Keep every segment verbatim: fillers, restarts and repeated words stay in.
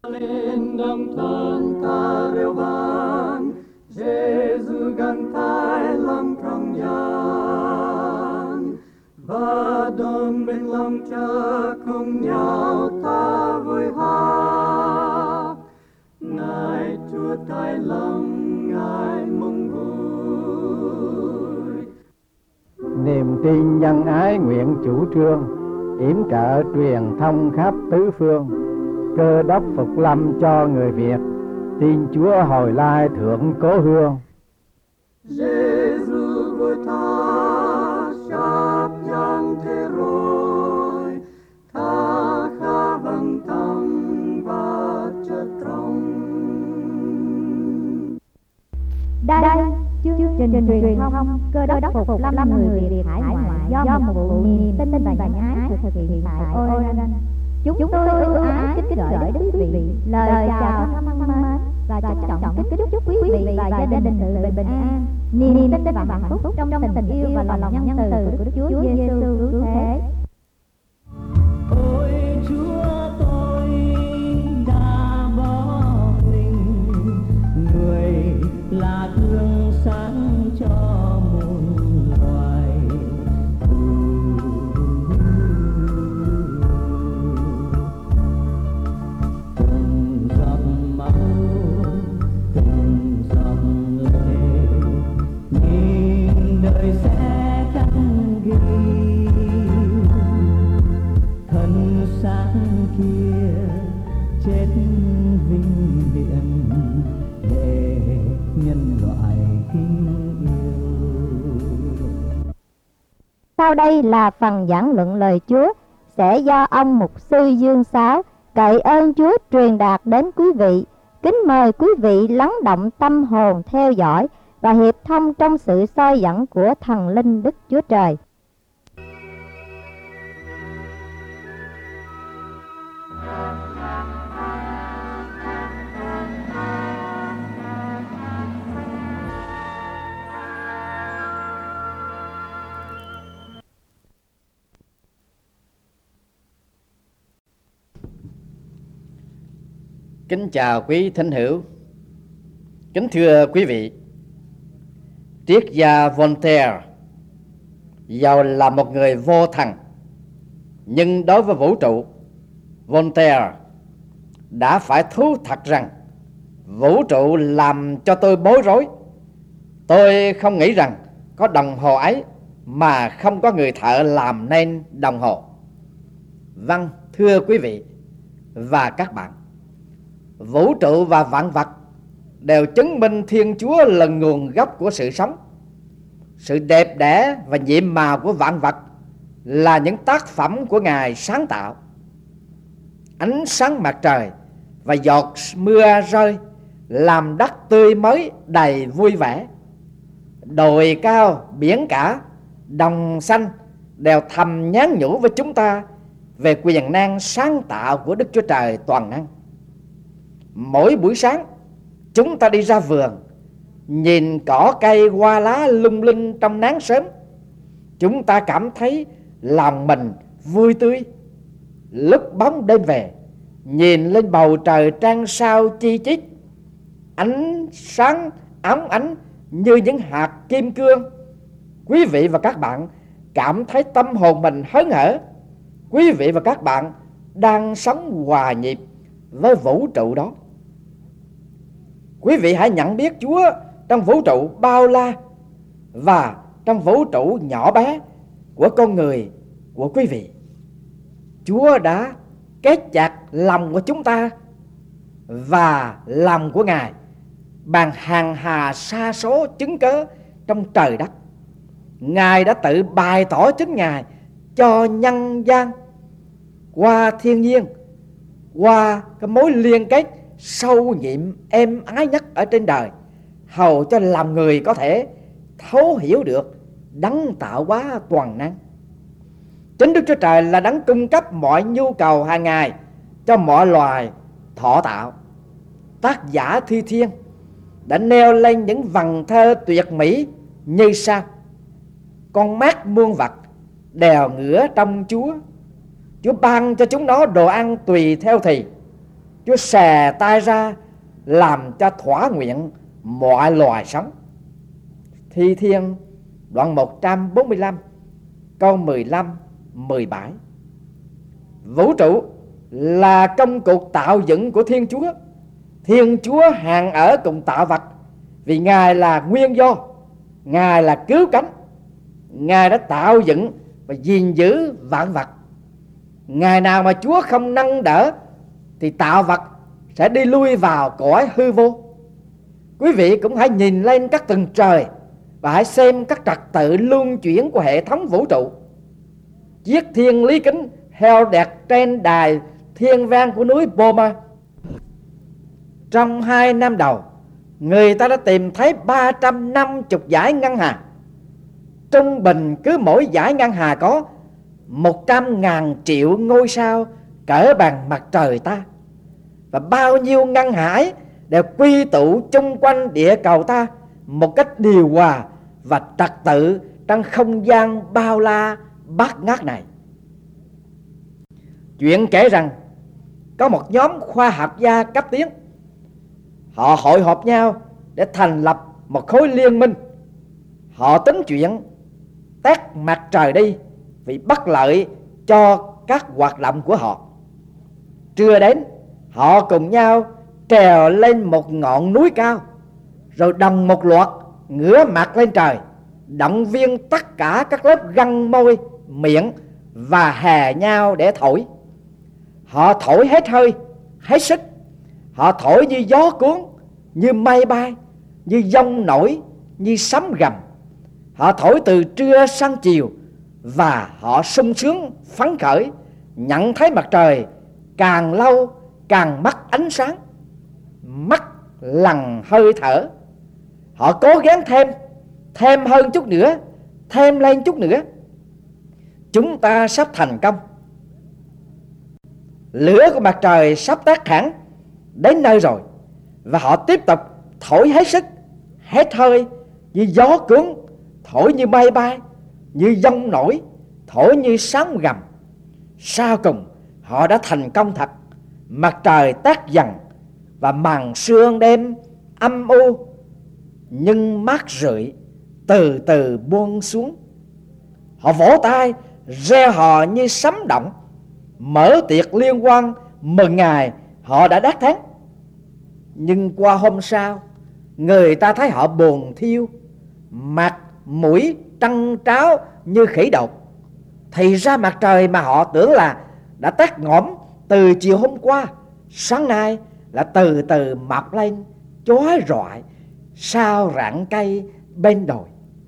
Lên đồng thân ta reo vang, Giêsu gần thái lòng trong gian, và đồng bên lòng cha cùng nhau ta vui hát. Ngài Chúa thái lòng, Ngài mong vui. Niềm tin nhân ái nguyện chủ trương, yểm trợ truyền thông khắp tứ phương. Cơ đốc phục lâm cho người Việt, tin Chúa hồi lai thượng cố hương. Giêsu vui tha sắp giang thế rồi, tha khá bằng tâm và chất trong. Đây chương trình truyền thông Cơ đốc phục lâm người Việt hải ngoại do một vụ niềm tin và nhân ái thực hiện tại Oregon. Chúng tôi ưu ái kính gửi đến quý vị lời chào thân mến và trân trọng kính chúc quý vị và gia đình sự bình an, niềm tin và hạnh phúc trong tình yêu và lòng nhân từ của Đức Chúa Giêsu cứu thế. Ôi Chúa, tôi đã bỏ mình, người là gương sáng cho muôn loài. Từng giọt máu, từng giọt lệ, nhìn đời sẽ khắc ghi thân xác kia chết vinh viễn để nhân loại kính yêu. Sau đây là phần giảng luận lời Chúa sẽ do ông mục sư Dương Sáo cậy ơn Chúa truyền đạt đến quý vị. Kính mời quý vị lắng động tâm hồn theo dõi và hiệp thông trong sự soi dẫn của thần linh Đức Chúa Trời. Kính chào quý thính hữu. Kính thưa quý vị, triết gia Voltaire dầu là một người vô thần, nhưng đối với vũ trụ, Voltaire đã phải thú thật rằng vũ trụ làm cho tôi bối rối. Tôi không nghĩ rằng có đồng hồ ấy mà không có người thợ làm nên đồng hồ. Vâng, thưa quý vị và các bạn, vũ trụ và vạn vật đều chứng minh Thiên Chúa là nguồn gốc của sự sống. Sự đẹp đẽ và nhiệm màu của vạn vật là những tác phẩm của Ngài sáng tạo. Ánh sáng mặt trời và giọt mưa rơi làm đất tươi mới đầy vui vẻ. Đồi cao, biển cả, đồng xanh đều thầm nhắn nhủ với chúng ta về quyền năng sáng tạo của Đức Chúa Trời toàn năng. Mỗi buổi sáng chúng ta đi ra vườn, nhìn cỏ cây hoa lá lung linh trong nắng sớm, chúng ta cảm thấy lòng mình vui tươi. Lúc bóng đêm về, nhìn lên bầu trời trăng sao chi chít, ánh sáng óng ánh như những hạt kim cương, quý vị và các bạn cảm thấy tâm hồn mình hớn hở. Quý vị và các bạn đang sống hòa nhịp với vũ trụ đó. Quý vị hãy nhận biết Chúa trong vũ trụ bao la và trong vũ trụ nhỏ bé của con người của quý vị. Chúa đã kết chặt lòng của chúng ta và lòng của Ngài bằng hàng hà sa số chứng cớ trong trời đất. Ngài đã tự bày tỏ chính Ngài cho nhân gian qua thiên nhiên, qua cái mối liên kết sâu nhiệm êm ái nhất ở trên đời, hầu cho lòng người có thể thấu hiểu được đấng tạo hóa toàn năng. Chính Đức Chúa Trời là đấng cung cấp mọi nhu cầu hàng ngày cho mọi loài thọ tạo. Tác giả Thi Thiên đã nêu lên những vần thơ tuyệt mỹ như sau: con mắt muôn vật đều ngửa trong Chúa, Chúa ban cho chúng nó đồ ăn tùy theo thì. Chúa xòe tay ra làm cho thỏa nguyện mọi loài sống. Thi Thiên đoạn một trăm bốn mươi lăm câu mười lăm mười bảy. Vũ trụ là công cuộc tạo dựng của Thiên Chúa. Thiên Chúa hàng ở cùng tạo vật, vì Ngài là nguyên do, Ngài là cứu cánh. Ngài đã tạo dựng và gìn giữ vạn vật. Ngày nào mà Chúa không nâng đỡ thì tạo vật sẽ đi lui vào cõi hư vô. Quý vị cũng hãy nhìn lên các tầng trời và hãy xem các trật tự luân chuyển của hệ thống vũ trụ. Chiếc thiên lý kính heo đẹp trên đài thiên vang của núi Boma. Trong hai năm đầu, người ta đã tìm thấy ba trăm năm mươi dải ngân hà. Trung bình cứ mỗi dải ngân hà có một trăm ngàn triệu ngôi sao cỡ bằng mặt trời ta. Và bao nhiêu ngân hà ấy đều quy tụ chung quanh địa cầu ta một cách điều hòa và trật tự trong không gian bao la bát ngát này. Chuyện kể rằng có một nhóm khoa học gia cấp tiến, họ hội họp nhau để thành lập một khối liên minh. Họ tính chuyện tắt mặt trời đi vì bất lợi cho các hoạt động của họ. Trưa đến, họ cùng nhau trèo lên một ngọn núi cao, rồi đồng một loạt ngửa mặt lên trời, động viên tất cả các lớp răng môi, miệng và hè nhau để thổi. Họ thổi hết hơi, hết sức. Họ thổi như gió cuốn, như mây bay, như giông nổi, như sấm gầm. Họ thổi từ trưa sang chiều, và họ sung sướng phấn khởi nhận thấy mặt trời càng lâu càng mất ánh sáng, mất lần hơi thở. Họ cố gắng thêm, thêm hơn chút nữa, thêm lên chút nữa. Chúng ta sắp thành công. Lửa của mặt trời sắp tắt hẳn đến nơi rồi, và họ tiếp tục thổi hết sức, hết hơi, như gió cuốn, thổi như mây bay, như giông nổi, thổi như sấm gầm. Sau cùng họ đã thành công thật. Mặt trời tắt dần và màn sương đêm âm u nhưng mát rượi từ từ buông xuống. Họ vỗ tay reo hò như sấm động, mở tiệc liên hoan mừng ngày họ đã đắc thắng. Nhưng qua hôm sau, người ta thấy họ buồn thiêu, mặt mũi trăng tráo như khỉ đột. Thì ra mặt trời mà họ tưởng là đã tắt ngõm từ chiều hôm qua, sáng nay là từ từ mọc lên chói rọi sao rặng cây bên đồi.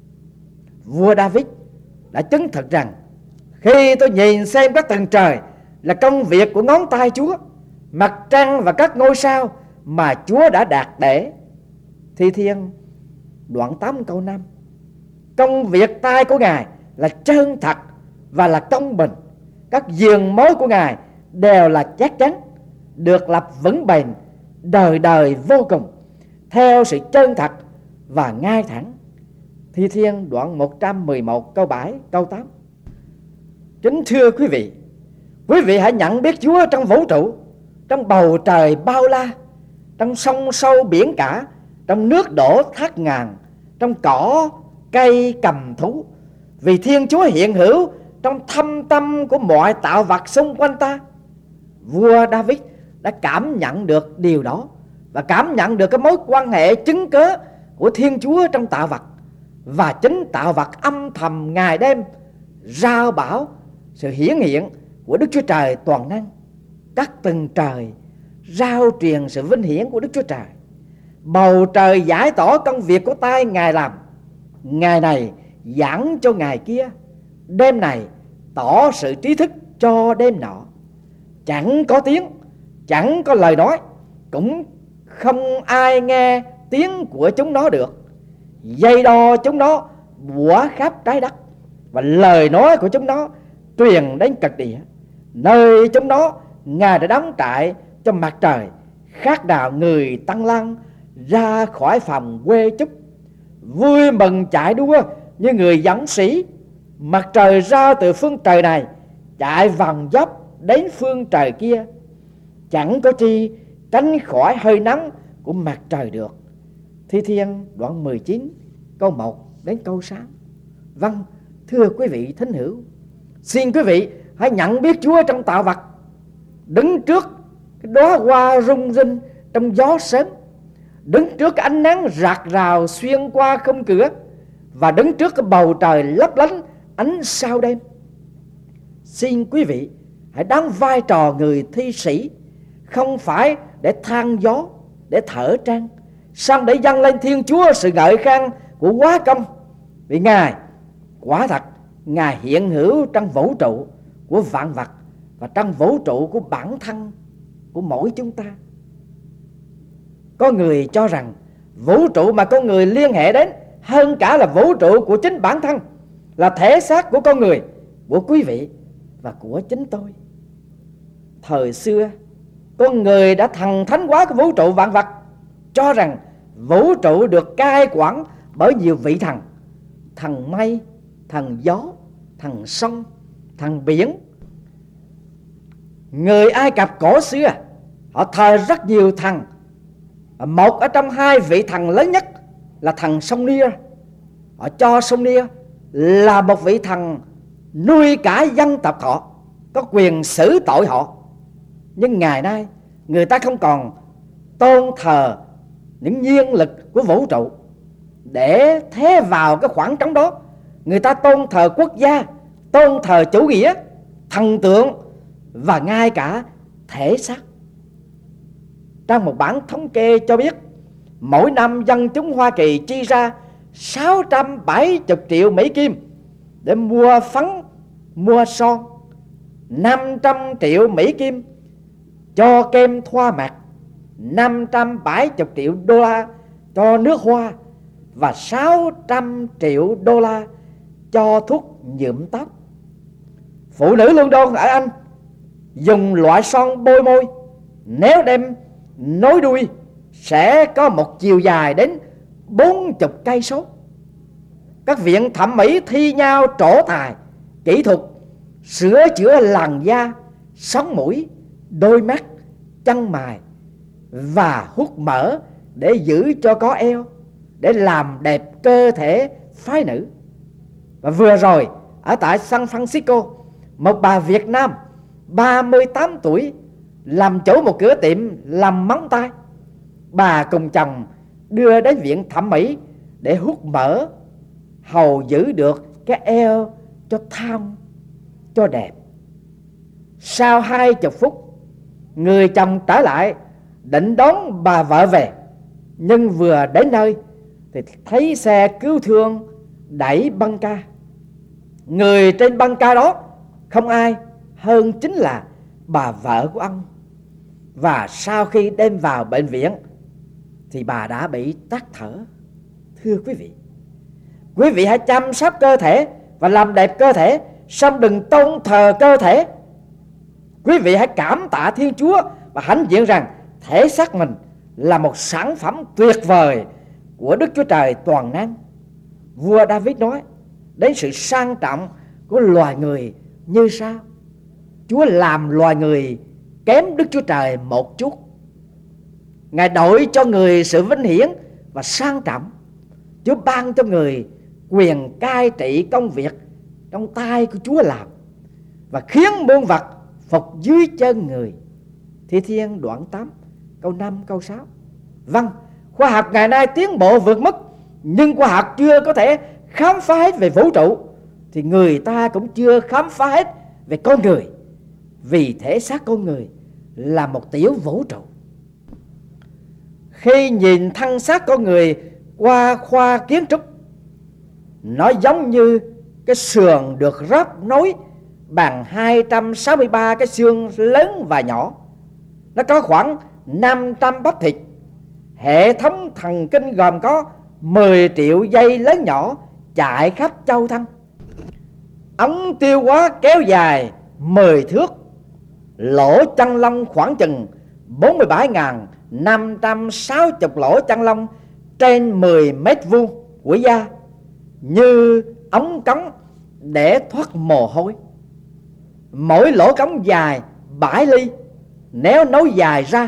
Vua David đã chứng thực rằng khi tôi nhìn xem các tầng trời là công việc của ngón tay Chúa, mặt trăng và các ngôi sao mà Chúa đã đạt để. Thi Thiên đoạn tám câu năm. Công việc tay của Ngài là chân thật và là công bình. Các giường mối của Ngài đều là chắc chắn, được lập vững bền đời đời vô cùng, theo sự chân thật và ngay thẳng. Thi Thiên đoạn một trăm mười một câu bảy câu tám. Kính thưa quý vị, quý vị hãy nhận biết Chúa trong vũ trụ, trong bầu trời bao la, trong sông sâu biển cả, trong nước đổ thác ngàn, trong cỏ cây cầm thú. Vì Thiên Chúa hiện hữu trong thâm tâm của mọi tạo vật xung quanh ta. Vua David đã cảm nhận được điều đó, và cảm nhận được cái mối quan hệ chứng cớ của Thiên Chúa trong tạo vật. Và chính tạo vật âm thầm ngày đêm rao bảo sự hiển hiện của Đức Chúa Trời toàn năng. Các tầng trời rao truyền sự vinh hiển của Đức Chúa Trời. Bầu trời giải tỏ công việc của tay Ngài làm. Ngày này giảng cho ngày kia, đêm này tỏ sự trí thức cho đêm nọ. Chẳng có tiếng, chẳng có lời nói, cũng không ai nghe tiếng của chúng nó được. Dây đo chúng nó bủa khắp trái đất, và lời nói của chúng nó truyền đến cực địa. Nơi chúng nó Ngài đã đóng trại cho mặt trời, khác nào người tăng lăng ra khỏi phòng quê chúc, vui mừng chạy đua như người dũng sĩ. Mặt trời ra từ phương trời này, chạy vòng dốc đến phương trời kia. Chẳng có chi tránh khỏi hơi nắng của mặt trời được. Thi Thiên đoạn mười chín câu một đến câu sáu. Vâng, thưa quý vị thính hữu, xin quý vị hãy nhận biết Chúa trong tạo vật, đứng trước cái đóa hoa rung rinh trong gió sớm, đứng trước cái ánh nắng rạc rào xuyên qua khung cửa, và đứng trước cái bầu trời lấp lánh ánh sao đêm. Xin quý vị hãy đóng vai trò người thi sĩ, không phải để than gió, để thở than, song để dâng lên Thiên Chúa sự ngợi khen của quá công. Vì Ngài quả thật, Ngài hiện hữu trong vũ trụ của vạn vật và trong vũ trụ của bản thân của mỗi chúng ta. Có người cho rằng vũ trụ mà con người liên hệ đến hơn cả là vũ trụ của chính bản thân, là thể xác của con người, của quý vị và của chính tôi. Thời xưa, con người đã thần thánh hóa cái vũ trụ vạn vật, cho rằng vũ trụ được cai quản bởi nhiều vị thần: thần mây, thần gió, thần sông, thần biển. Người Ai Cập cổ xưa họ thờ rất nhiều thần. Một ở trong hai vị thần lớn nhất là thần sông Nia. Họ cho sông Nia là một vị thần nuôi cả dân tộc họ, có quyền xử tội họ. Nhưng ngày nay người ta không còn tôn thờ những nhiên lực của vũ trụ. Để thế vào cái khoảng trống đó, người ta tôn thờ quốc gia, tôn thờ chủ nghĩa, thần tượng và ngay cả thể xác. Trong một bản thống kê cho biết, mỗi năm dân chúng Hoa Kỳ chi ra sáu trăm bảy mươi triệu Mỹ Kim để mua phấn, mua son, năm trăm triệu Mỹ Kim cho kem thoa mặt, năm trăm bảy mươi triệu đô la cho nước hoa và sáu trăm triệu đô la cho thuốc nhuộm tóc. Phụ nữ London ở Anh dùng loại son bôi môi, nếu đem nối đuôi sẽ có một chiều dài đến bốn mươi cây số. Các viện thẩm mỹ thi nhau trổ tài kỹ thuật sửa chữa làn da, sống mũi, đôi mắt, chân mày và hút mỡ để giữ cho có eo, để làm đẹp cơ thể phái nữ. Và vừa rồi ở tại San Francisco, một bà Việt Nam ba mươi tám tuổi làm chủ một cửa tiệm làm móng tay. Bà cùng chồng đưa đến viện thẩm mỹ để hút mỡ, hầu giữ được cái eo cho thon, cho đẹp. Sau hai chục phút, người chồng trở lại định đón bà vợ về, nhưng vừa đến nơi thì thấy xe cứu thương đẩy băng ca. Người trên băng ca đó không ai hơn chính là bà vợ của ông. Và sau khi đem vào bệnh viện thì bà đã bị tắc thở. Thưa quý vị, quý vị hãy chăm sóc cơ thể và làm đẹp cơ thể, song đừng tôn thờ cơ thể. Quý vị hãy cảm tạ Thiên Chúa và hãnh diện rằng thể xác mình là một sản phẩm tuyệt vời của Đức Chúa Trời toàn năng. Vua David nói đến sự sang trọng của loài người như sau: Chúa làm loài người kém Đức Chúa Trời một chút. Ngài đổi cho người sự vinh hiển và sang trọng. Chúa ban cho người quyền cai trị công việc trong tay của Chúa làm, và khiến muôn vật phục dưới chân người. Thi Thiên đoạn tám câu năm câu sáu. Vâng, khoa học ngày nay tiến bộ vượt mức, nhưng khoa học chưa có thể khám phá hết về vũ trụ, thì người ta cũng chưa khám phá hết về con người. Vì thể xác con người là một tiểu vũ trụ. Khi nhìn thân xác con người qua khoa kiến trúc, nó giống như cái sườn được ráp nối bằng hai trăm sáu mươi ba cái xương lớn và nhỏ. Nó có khoảng năm trăm bắp thịt. Hệ thống thần kinh gồm có mười triệu dây lớn nhỏ chạy khắp châu thân. Ống tiêu hóa kéo dài mười thước. Lỗ chân lông khoảng chừng bốn mươi bảy nghìn năm trăm sáu mươi lỗ chân lông trên mười mét vuông của da, như ống cống để thoát mồ hôi. Mỗi lỗ cống dài bảy ly. Nếu nối dài ra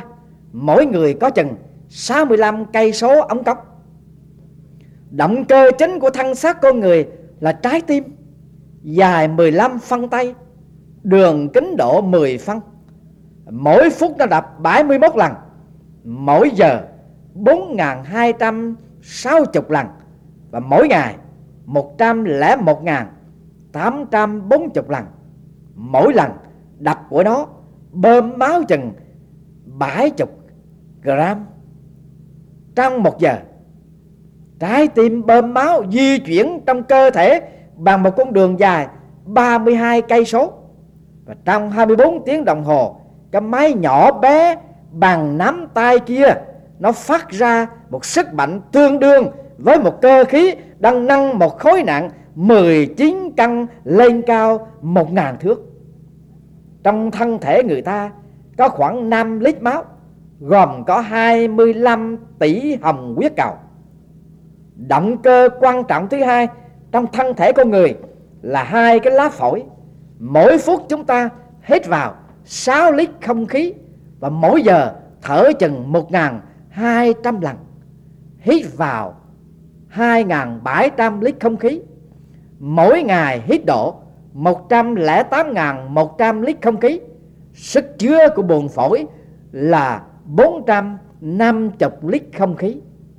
mỗi người có chừng sáu mươi lăm cây số ống cốc. Động cơ chính của thân xác con người là trái tim, dài mười lăm phân tay, đường kính độ mười phân. Mỗi phút nó đập bảy mươi mốt lần, mỗi giờ bốn nghìn hai trăm sáu mươi lần, và mỗi ngày một trăm lẻ một nghìn tám trăm bốn mươi lần. Mỗi lần đập của nó bơm máu chừng bảy mươi gram trong một giờ. Trái tim bơm máu di chuyển trong cơ thể bằng một con đường dài ba mươi hai cây số, và trong hai mươi bốn tiếng đồng hồ, cái máy nhỏ bé bằng nắm tay kia nó phát ra một sức mạnh tương đương với một cơ khí đang nâng một khối nặng mười chín cân lên cao một ngàn thước. Trong thân thể người ta có khoảng năm lít máu, gồm có hai mươi lăm tỷ hồng huyết cầu. Động cơ quan trọng thứ hai trong thân thể con người là hai cái lá phổi. Mỗi phút chúng ta hít vào sáu lít không khí, và mỗi giờ thở chừng một nghìn hai trăm lần. Hít vào hai nghìn bảy trăm lít không khí. Mỗi ngày hít độ một trăm lẻ tám nghìn một trăm lít không khí. Sức chứa của buồng phổi là bốn trăm năm mươi lít không khí.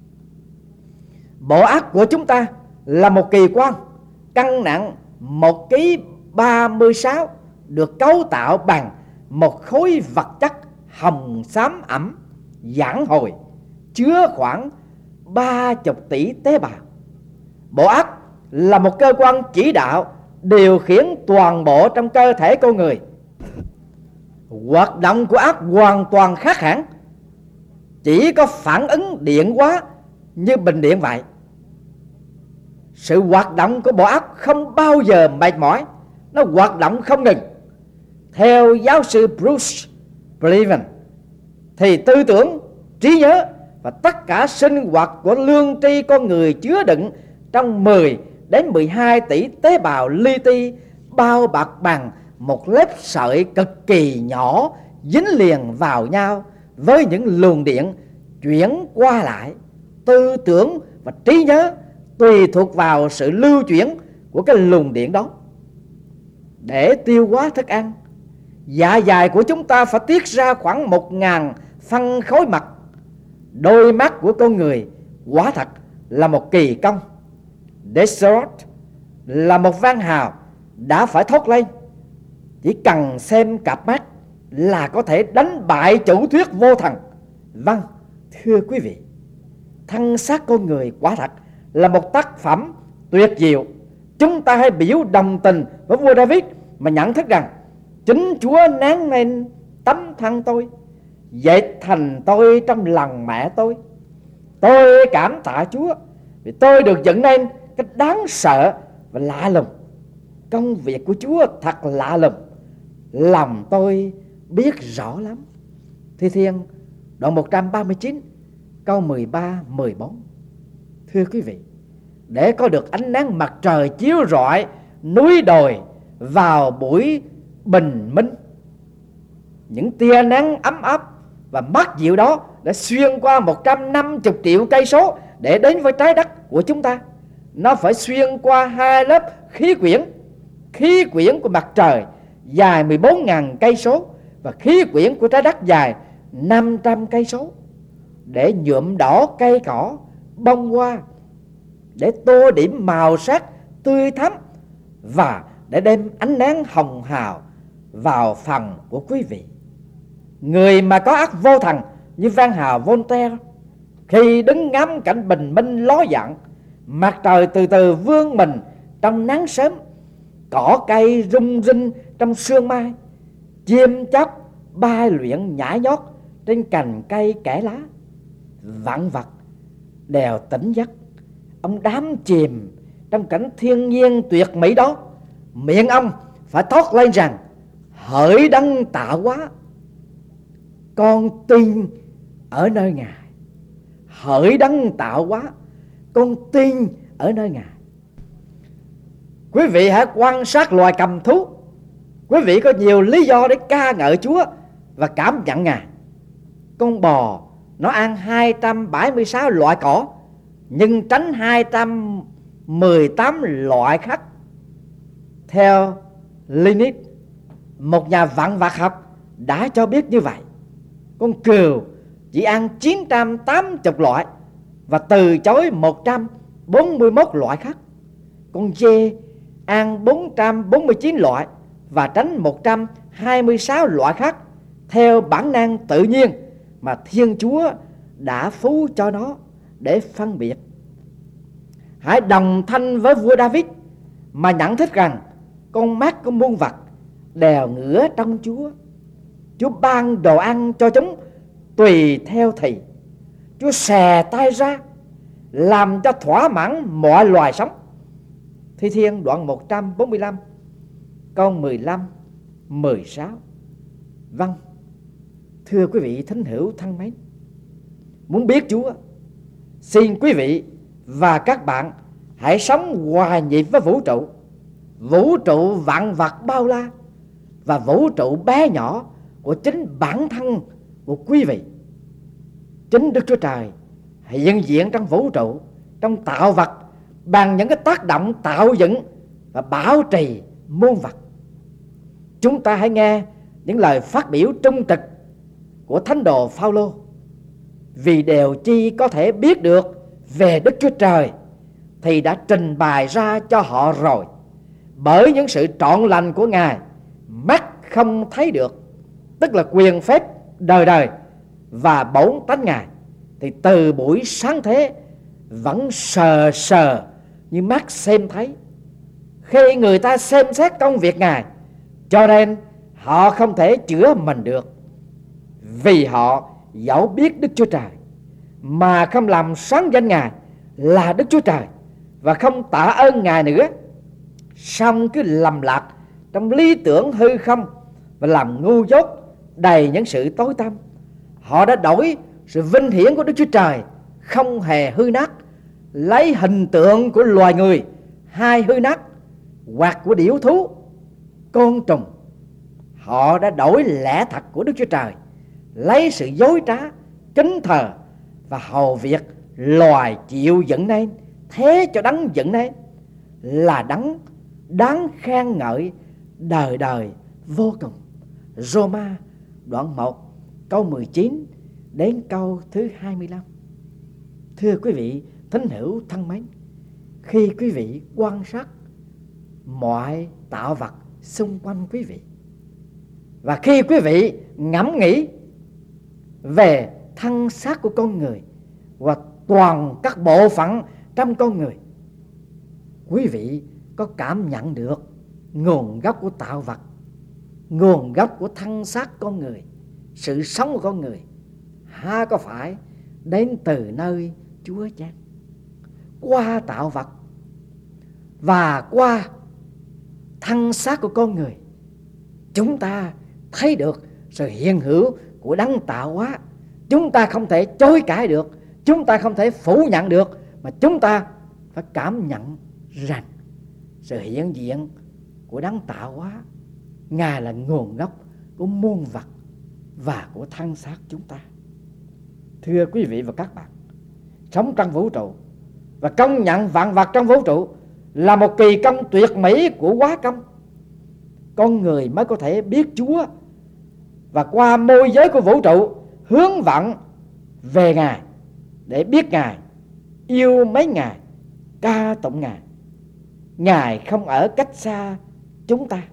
Bộ óc của chúng ta là một kỳ quan, cân nặng một ký ba mươi sáu, được cấu tạo bằng một khối vật chất hồng xám ẩm giãn hồi, chứa khoảng ba mươi tỷ tế bào. Bộ óc là một cơ quan chỉ đạo, điều khiển toàn bộ trong cơ thể con người. Hoạt động của óc hoàn toàn khác hẳn, chỉ có phản ứng điện hóa như bình điện vậy. Sự hoạt động của bộ óc không bao giờ mệt mỏi, nó hoạt động không ngừng. Theo giáo sư Bruce Lipton thì tư tưởng, trí nhớ và tất cả sinh hoạt của lương tri con người chứa đựng trong mười đến mười hai tỷ tế bào li ti, bao bọc bằng một lớp sợi cực kỳ nhỏ dính liền vào nhau với những luồng điện chuyển qua lại. Tư tưởng và trí nhớ tùy thuộc vào sự lưu chuyển của cái luồng điện đó. Để tiêu hóa thức ăn, dạ dày của chúng ta phải tiết ra khoảng một ngàn phân khối mật. Đôi mắt của con người quả thật là một kỳ công. Descartes là một văn hào đã phải thốt lên: chỉ cần xem cặp mắt là có thể đánh bại chủ thuyết vô thần. Vâng, thưa quý vị, thân xác con người quả thật là một tác phẩm tuyệt diệu. Chúng ta hãy biểu đồng tình với vua David mà nhận thức rằng chính Chúa nén lên tấm thân tôi, dệt thành tôi trong lòng mẹ tôi. Tôi cảm tạ Chúa vì tôi được dựng nên cái đáng sợ và lạ lùng. Công việc của Chúa thật lạ lùng, lòng tôi biết rõ lắm. Thi Thiên đoạn một trăm ba mươi chín câu mười ba mười bốn. Thưa quý vị, để có được ánh nắng mặt trời chiếu rọi núi đồi vào buổi bình minh, những tia nắng ấm áp và mát dịu đó đã xuyên qua một trăm năm mươi triệu cây số để đến với trái đất của chúng ta. Nó phải xuyên qua hai lớp khí quyển. Khí quyển của mặt trời dài mười bốn nghìn cây số và khí quyển của trái đất dài năm trăm cây số, để nhuộm đỏ cây cỏ, bông hoa, để tô điểm màu sắc tươi thắm và để đem ánh nắng hồng hào vào phòng của quý vị. Người mà có óc vô thần như văn hào Voltaire, khi đứng ngắm cảnh bình minh ló dạng, mặt trời từ từ vươn mình trong nắng sớm, cỏ cây rung rinh trong sương mai, chim chóc bay luyện nhảy nhót trên cành cây kẽ lá, vạn vật đều tỉnh giấc. Ông đắm chìm trong cảnh thiên nhiên tuyệt mỹ đó, miệng ông phải thốt lên rằng: hỡi đấng tạo hóa, con tin ở nơi Ngài. Hỡi đấng tạo hóa, con tin ở nơi Ngài. Quý vị hãy quan sát loài cầm thú. Quý vị có nhiều lý do để ca ngợi Chúa và cảm nhận Ngài. con bò nó ăn hai trăm bảy mươi sáu loại cỏ, nhưng tránh hai trăm mười tám loại khác. Theo Linus, một nhà vạn vật học đã cho biết như vậy. Con cừu chỉ ăn chín trăm tám mươi loại và từ chối một trăm bốn mươi mốt loại khác. Con dê ăn bốn trăm bốn mươi chín loại và tránh một trăm hai mươi sáu loại khác, theo bản năng tự nhiên mà Thiên Chúa đã phú cho nó để phân biệt. Hãy đồng thanh với vua David mà nhận thức rằng con mắt của muôn vật đều ngửa trong Chúa. Chúa ban đồ ăn cho chúng tùy theo thì. Chúa xè tay ra làm cho thỏa mãn mọi loài sống. Thi Thiên đoạn một trăm bốn mươi lăm câu mười lăm mười sáu. Vâng, thưa quý vị thính hữu thân mến, muốn biết Chúa, xin quý vị và các bạn hãy sống hòa nhịp với vũ trụ. Vũ trụ vạn vật bao la và vũ trụ bé nhỏ của chính bản thân của quý vị. Chính Đức Chúa Trời hiện diện trong vũ trụ, trong tạo vật, bằng những cái tác động tạo dựng và bảo trì muôn vật. Chúng ta hãy nghe những lời phát biểu trung trực của thánh đồ Phao-lô. Vì đều chi có thể biết được về Đức Chúa Trời thì đã trình bày ra cho họ rồi. Bởi những sự trọn lành của Ngài mắt không thấy được, tức là quyền phép đời đời và bổn tánh Ngài, thì từ buổi sáng thế vẫn sờ sờ như mắt xem thấy. Khi người ta xem xét công việc Ngài, cho nên họ không thể chữa mình được, vì họ dẫu biết Đức Chúa Trời mà không làm sáng danh Ngài là Đức Chúa Trời và không tạ ơn Ngài nữa, song cứ lầm lạc trong lý tưởng hư không và làm ngu dốt đầy những sự tối tăm. Họ đã đổi sự vinh hiển của Đức Chúa Trời không hề hư nát, lấy hình tượng của loài người hay hư nát, hoặc của điểu thú, côn trùng. Họ đã đổi lẽ thật của Đức Chúa Trời, lấy sự dối trá, kính thờ và hầu việc loài chịu dựng nên, thế cho đấng dựng nên là đấng đáng khen ngợi đời đời vô cùng. Roma đoạn một câu mười chín đến câu thứ hai mươi lăm. Thưa quý vị thính hữu thân mến, khi quý vị quan sát mọi tạo vật xung quanh quý vị, và khi quý vị ngẫm nghĩ về thân xác của con người và toàn các bộ phận trong con người, quý vị có cảm nhận được nguồn gốc của tạo vật, nguồn gốc của thân xác con người, sự sống của con người ha có phải đến từ nơi Chúa chăng? Qua tạo vật và qua thân xác của con người, chúng ta thấy được sự hiện hữu của đấng tạo hóa. Chúng ta không thể chối cãi được, chúng ta không thể phủ nhận được, mà chúng ta phải cảm nhận rằng sự hiện diện của đấng tạo hóa, Ngài là nguồn gốc của muôn vật và của thân xác chúng ta. Thưa quý vị và các bạn, sống trong vũ trụ và công nhận vạn vật trong vũ trụ là một kỳ công tuyệt mỹ của hóa công. Con người mới có thể biết Chúa và qua môi giới của vũ trụ hướng vọng về Ngài, để biết Ngài, yêu mấy Ngài, ca tụng Ngài. Ngài không ở cách xa chúng ta.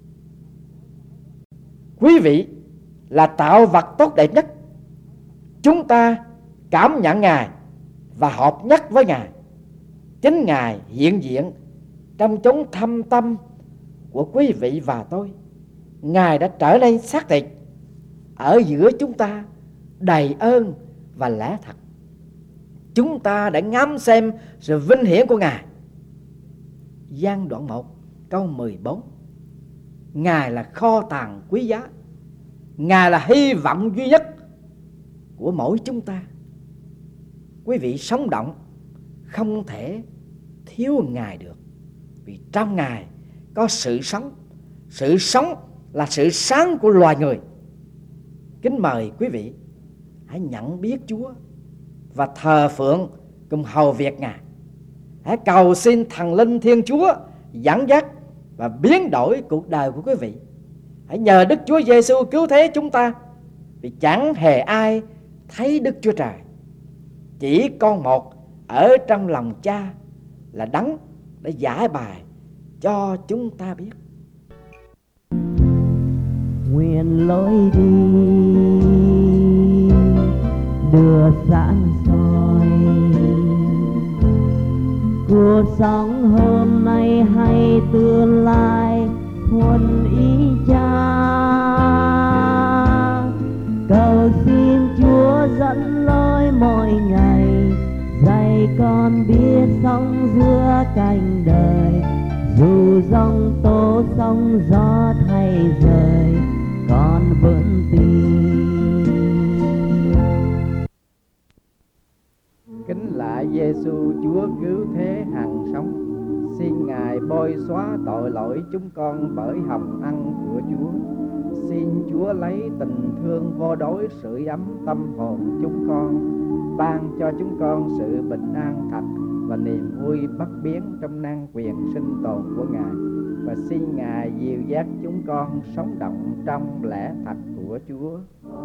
Quý vị là tạo vật tốt đẹp nhất. Chúng ta cảm nhận Ngài và hợp nhất với Ngài. Chính Ngài hiện diện trong chốn thâm tâm của quý vị và tôi. Ngài đã trở nên xác thịt ở giữa chúng ta, đầy ơn và lẽ thật. Chúng ta đã ngắm xem sự vinh hiển của Ngài. Giăng đoạn một câu mười bốn. Ngài là kho tàng quý giá, Ngài là hy vọng duy nhất của mỗi chúng ta. Quý vị sống động không thể thiếu Ngài được, vì trong Ngài có sự sống. Sự sống là sự sáng của loài người. Kính mời quý vị hãy nhận biết Chúa và thờ phượng cùng hầu việc Ngài. Hãy cầu xin thần linh Thiên Chúa dẫn dắt và biến đổi cuộc đời của quý vị. Hãy nhờ Đức Chúa Giêsu cứu thế chúng ta, vì chẳng hề ai thấy Đức Chúa Trời. Chỉ con một ở trong lòng Cha là Đấng để giải bài cho chúng ta biết. Nguyện lối đi đưa sáng soi, cuộc sống hôm nay hay tương lai thuận ý Cha. Cầu xin Chúa dẫn lối mỗi ngày, dạy con biết sống giữa cảnh đời. Dù giông tố sóng gió thay rời, con vẫn tin. Kính lạy Giêsu Chúa cứu thế hằng sống, xin Ngài bôi xóa tội lỗi chúng con bởi hồng ân của Chúa. Xin Chúa lấy tình thương vô đối sưởi ấm tâm hồn chúng con, ban cho chúng con sự bình an thật và niềm vui bất biến trong năng quyền sinh tồn của Ngài. Và xin Ngài dìu dắt chúng con sống động trong lẽ thật của Chúa.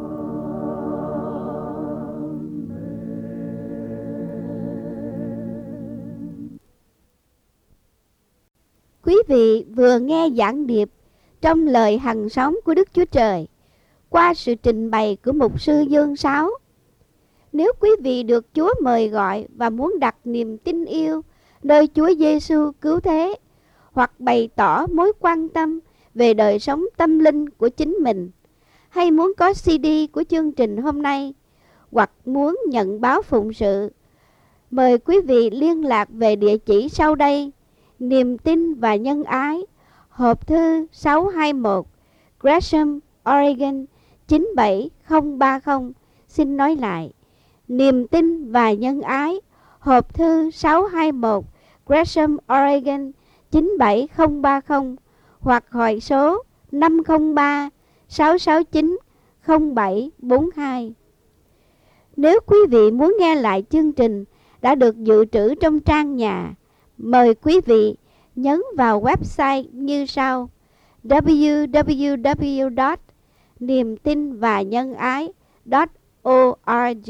Quý vị vừa nghe giảng điệp trong lời hằng sống của Đức Chúa Trời qua sự trình bày của mục sư Dương Sáu. Nếu quý vị được Chúa mời gọi và muốn đặt niềm tin yêu nơi Chúa Giêsu cứu thế, hoặc bày tỏ mối quan tâm về đời sống tâm linh của chính mình, hay muốn có xê đê của chương trình hôm nay, hoặc muốn nhận báo phụng sự, mời quý vị liên lạc về địa chỉ sau đây: Niềm tin và nhân ái, hộp thư sáu hai mốt, Gresham, Oregon chín bảy không ba không. Xin nói lại: Niềm tin và nhân ái, hộp thư sáu hai mốt, Gresham, Oregon chín bảy không ba không, hoặc hỏi số năm không ba sáu sáu chín không bảy bốn hai. Nếu quý vị muốn nghe lại chương trình đã được dự trữ trong trang nhà, mời quý vị nhấn vào website như sau: w w w chấm niềm tin và nhân ái chấm org.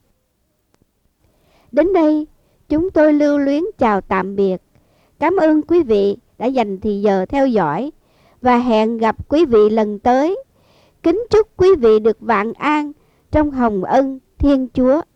Đến đây, chúng tôi lưu luyến chào tạm biệt. Cảm ơn quý vị đã dành thời giờ theo dõi và hẹn gặp quý vị lần tới. Kính chúc quý vị được vạn an trong hồng ân Thiên Chúa.